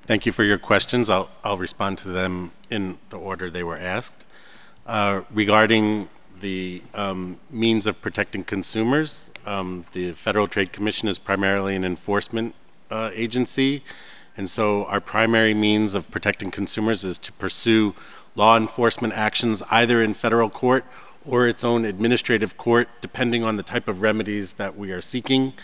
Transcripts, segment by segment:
Thank you for your questions. I'll respond to them in the order they were asked. Regarding the means of protecting consumers, the Federal Trade Commission is primarily an enforcement agency, and so our primary means of protecting consumers is to pursue law enforcement actions either in federal court or its own administrative court, depending on the type of remedies that we are seeking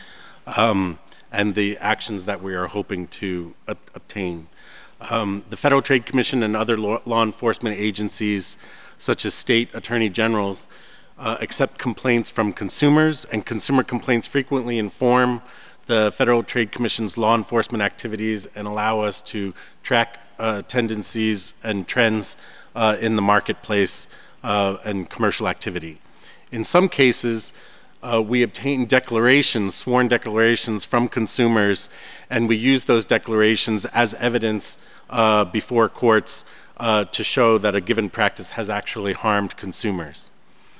and the actions that we are hoping to obtain. The Federal Trade Commission and other law enforcement agencies, such as state attorney generals, accept complaints from consumers, and consumer complaints frequently inform the Federal Trade Commission's law enforcement activities and allow us to track tendencies and trends in the marketplace and commercial activity. In some cases, we obtain declarations, sworn declarations from consumers, and we use those declarations as evidence before courts to show that a given practice has actually harmed consumers.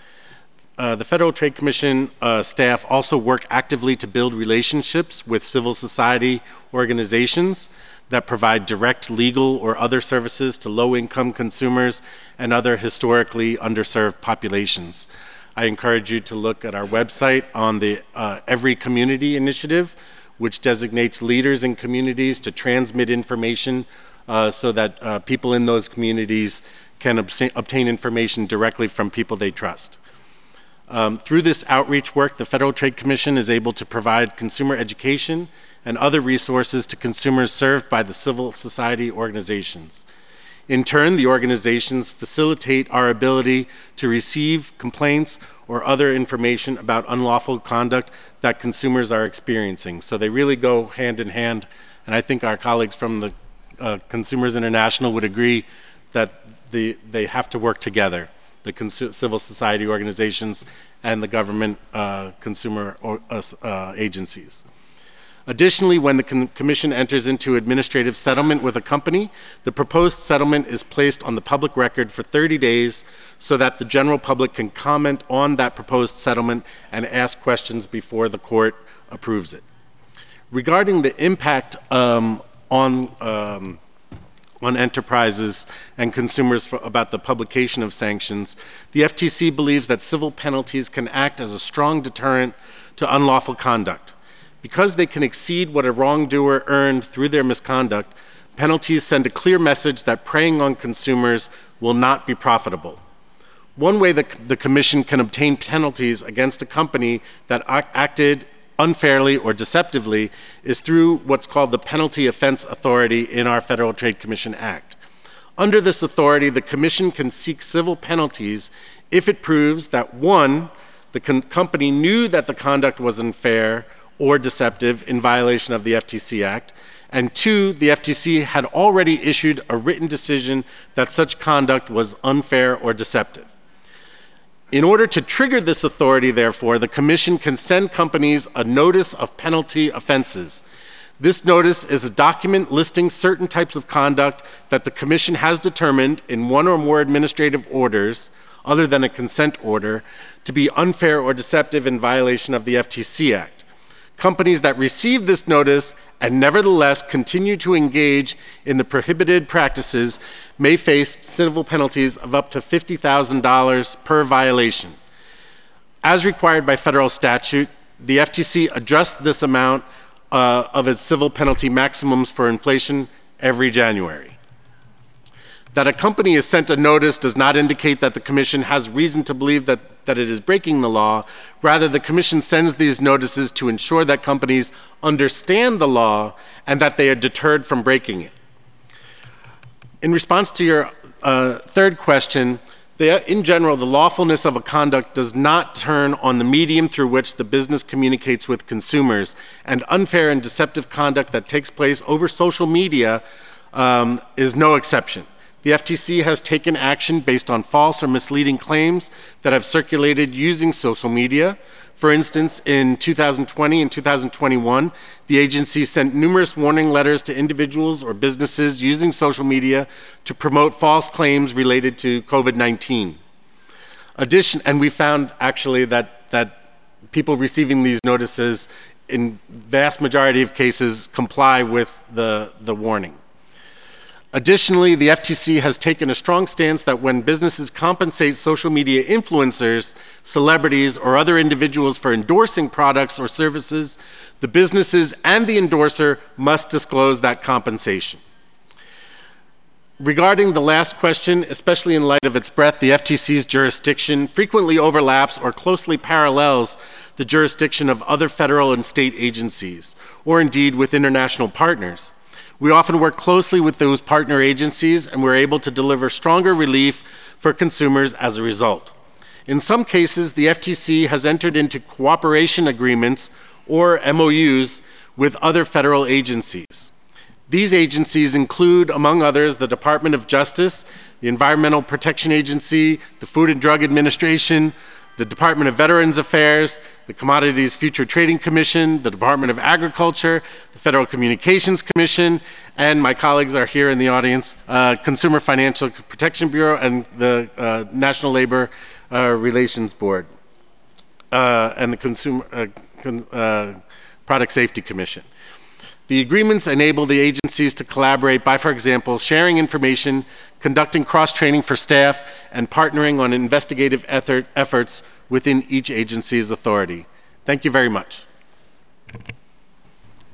The Federal Trade Commission staff also work actively to build relationships with civil society organizations that provide direct legal or other services to low-income consumers and other historically underserved populations. I encourage you to look at our website on the Every Community initiative, which designates leaders in communities to transmit information so that people in those communities can obtain information directly from people they trust. Through this outreach work, the Federal Trade Commission is able to provide consumer education and other resources to consumers served by the civil society organizations. In turn, the organizations facilitate our ability to receive complaints or other information about unlawful conduct that consumers are experiencing. So they really go hand in hand, and I think our colleagues from the Consumers International would agree that they have to work together, the civil society organizations and the government consumer agencies. Additionally, when the Commission enters into administrative settlement with a company, the proposed settlement is placed on the public record for 30 days so that the general public can comment on that proposed settlement and ask questions before the court approves it. Regarding the impact on enterprises and consumers about the publication of sanctions, the FTC believes that civil penalties can act as a strong deterrent to unlawful conduct. Because they can exceed what a wrongdoer earned through their misconduct, penalties send a clear message that preying on consumers will not be profitable. One way that the Commission can obtain penalties against a company that acted unfairly or deceptively is through what's called the Penalty Offense Authority in our Federal Trade Commission Act. Under this authority, the Commission can seek civil penalties if it proves that, one, the company knew that the conduct was unfair or deceptive in violation of the FTC Act, and two, the FTC had already issued a written decision that such conduct was unfair or deceptive. In order to trigger this authority, therefore, the Commission can send companies a notice of penalty offenses. This notice is a document listing certain types of conduct that the Commission has determined in one or more administrative orders, other than a consent order, to be unfair or deceptive in violation of the FTC Act. Companies that receive this notice and nevertheless continue to engage in the prohibited practices may face civil penalties of up to $50,000 per violation. As required by federal statute, the FTC adjusts this amount of its civil penalty maximums for inflation every January. That a company is sent a notice does not indicate that the Commission has reason to believe that it is breaking the law. Rather, the Commission sends these notices to ensure that companies understand the law and that they are deterred from breaking it. In response to your third question, in general, the lawfulness of a conduct does not turn on the medium through which the business communicates with consumers, and unfair and deceptive conduct that takes place over social media is no exception. The FTC has taken action based on false or misleading claims that have circulated using social media. For instance, in 2020 and 2021, the agency sent numerous warning letters to individuals or businesses using social media to promote false claims related to COVID-19. And we found actually that people receiving these notices in vast majority of cases comply with the warning. Additionally, the FTC has taken a strong stance that when businesses compensate social media influencers, celebrities, or other individuals for endorsing products or services, the businesses and the endorser must disclose that compensation. Regarding the last question, especially in light of its breadth, the FTC's jurisdiction frequently overlaps or closely parallels the jurisdiction of other federal and state agencies, or indeed with international partners. We often work closely with those partner agencies, and we're able to deliver stronger relief for consumers as a result. In some cases, the FTC has entered into cooperation agreements, or MOUs, with other federal agencies. These agencies include, among others, the Department of Justice, the Environmental Protection Agency, the Food and Drug Administration, the Department of Veterans Affairs, the Commodities Future Trading Commission, the Department of Agriculture, the Federal Communications Commission, and my colleagues are here in the audience, Consumer Financial Protection Bureau and the National Labor Relations Board, and the Product Safety Commission. The agreements enable the agencies to collaborate by, for example, sharing information, conducting cross-training for staff, and partnering on investigative efforts within each agency's authority. Thank you very much.